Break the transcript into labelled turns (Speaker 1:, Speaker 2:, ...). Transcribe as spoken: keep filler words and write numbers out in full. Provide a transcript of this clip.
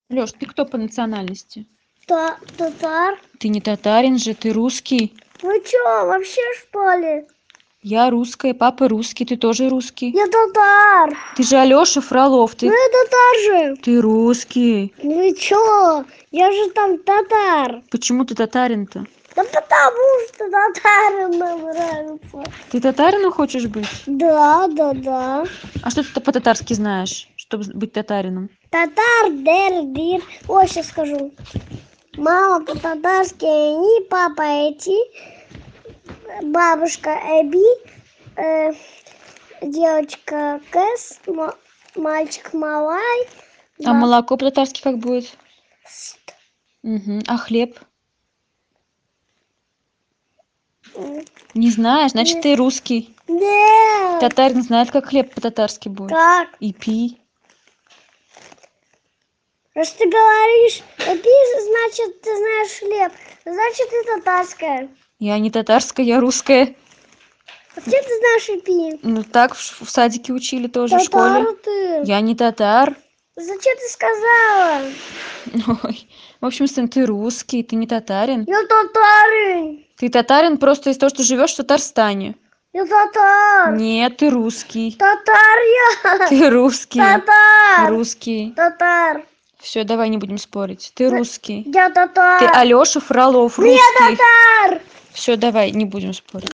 Speaker 1: Лёш, ты кто по национальности?
Speaker 2: Та- татар.
Speaker 1: Ты не татарин же, ты русский.
Speaker 2: Вы чё, вообще что ли?
Speaker 1: Я русская, папа русский, ты тоже русский.
Speaker 2: Я татар.
Speaker 1: Ты же Алёша Фролов, ты...
Speaker 2: Ну я татар же.
Speaker 1: Ты русский.
Speaker 2: Вы чё? Я же там татар.
Speaker 1: Почему ты татарин-то?
Speaker 2: Да потому что татары нам нравятся.
Speaker 1: Ты татарином хочешь быть?
Speaker 2: Да, да, да.
Speaker 1: А что ты по-татарски знаешь, чтобы быть татарином?
Speaker 2: Татар, дер, дир. Ой, сейчас скажу. Мама по-татарски, они, папа эти, бабушка эби, э, девочка кэс, ма- мальчик малай.
Speaker 1: А
Speaker 2: баб-
Speaker 1: молоко по-татарски как будет?
Speaker 2: ст.
Speaker 1: Угу. А хлеб?
Speaker 2: М,
Speaker 1: Не знаешь, значит
Speaker 2: не-
Speaker 1: ты русский.
Speaker 2: Нет.
Speaker 1: Татарин знает, как хлеб по-татарски будет.
Speaker 2: Как?
Speaker 1: И пи.
Speaker 2: Раз ты говоришь эби, значит ты знаешь хлеб. Значит ты татарская.
Speaker 1: Я не татарская, я русская.
Speaker 2: А где ты знаешь эби?
Speaker 1: Ну так в, ш- в садике учили тоже, в школе.
Speaker 2: Татара ты.
Speaker 1: Я не татар.
Speaker 2: Зачем ты сказала?
Speaker 1: Ой. В общем, сын, ты русский, ты не татарин.
Speaker 2: Я татарин.
Speaker 1: Ты татарин просто из-за того, что живешь в Татарстане.
Speaker 2: Я татар.
Speaker 1: Нет, ты русский.
Speaker 2: Татар я.
Speaker 1: Ты русский.
Speaker 2: Татар.
Speaker 1: Русский.
Speaker 2: Татар.
Speaker 1: Все, давай не будем спорить. Ты русский.
Speaker 2: Я
Speaker 1: Ты
Speaker 2: татар.
Speaker 1: Алёша Фролов,
Speaker 2: Ну я
Speaker 1: русский.
Speaker 2: татар.
Speaker 1: Все, давай не будем спорить.